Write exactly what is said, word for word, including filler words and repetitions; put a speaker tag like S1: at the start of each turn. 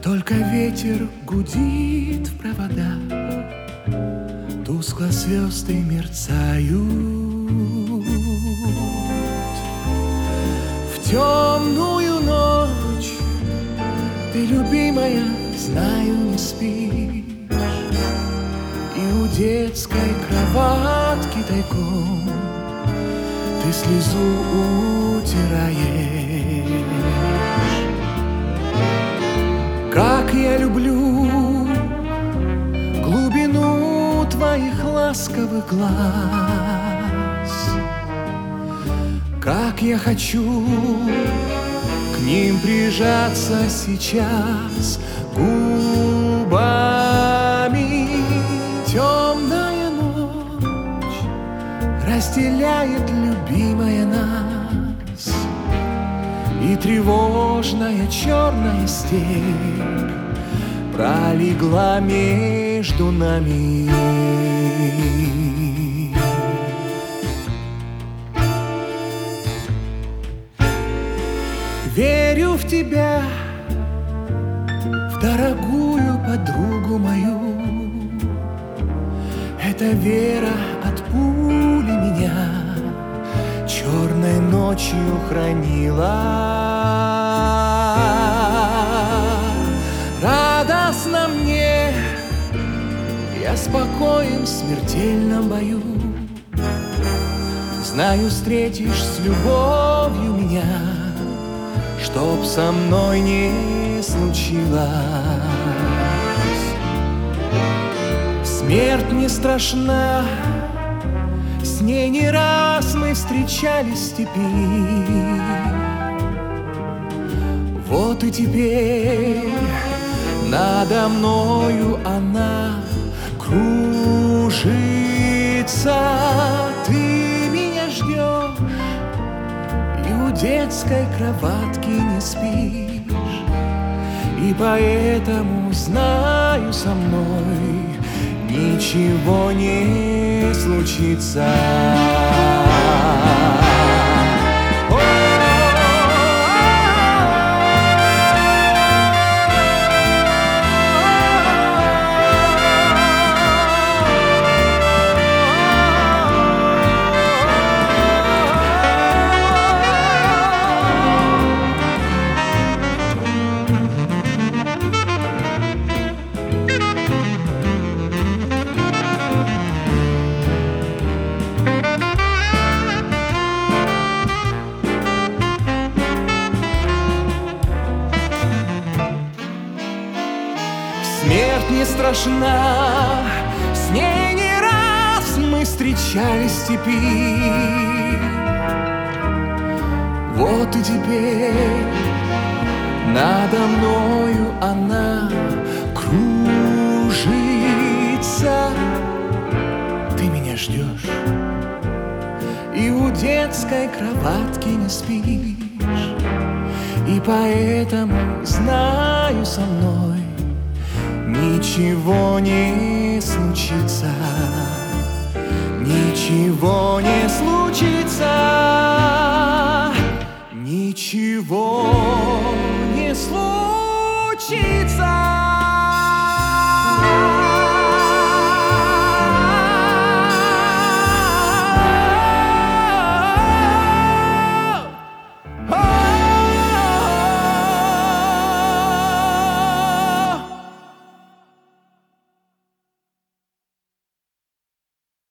S1: Только ветер гудит в проводах, тускло звезды мерцают. В темную ночь ты, любимая, знаю, не спишь, и у детской кроватки тайком ты слезу утираешь. Как я люблю глубину твоих ласковых глаз, как я хочу к ним прижаться сейчас губами. Темная ночь разделяет, любимая, нас, и тревожная черная степь пролегла между нами. Верю в тебя, в дорогую подругу мою. Эта вера от пули меня черной ночью хранила. Радостно мне, я спокоен в смертельном бою. Знаю, встретишь с любовью меня, чтоб со мной не случилось. Смерть не страшна, с ней не раз мы встречались в степи. Вот и теперь надо мною она кружится. Ты меня ждешь и у детской кроватки не спишь, и поэтому, знаю, со мной ничего не случится. Смерть не страшна, с ней не раз мы встречались в степи. Вот и теперь надо мною она кружится. Ты меня ждешь и у детской кроватки не спишь, и поэтому, знаю, со мной ничего не случится, ничего не случится.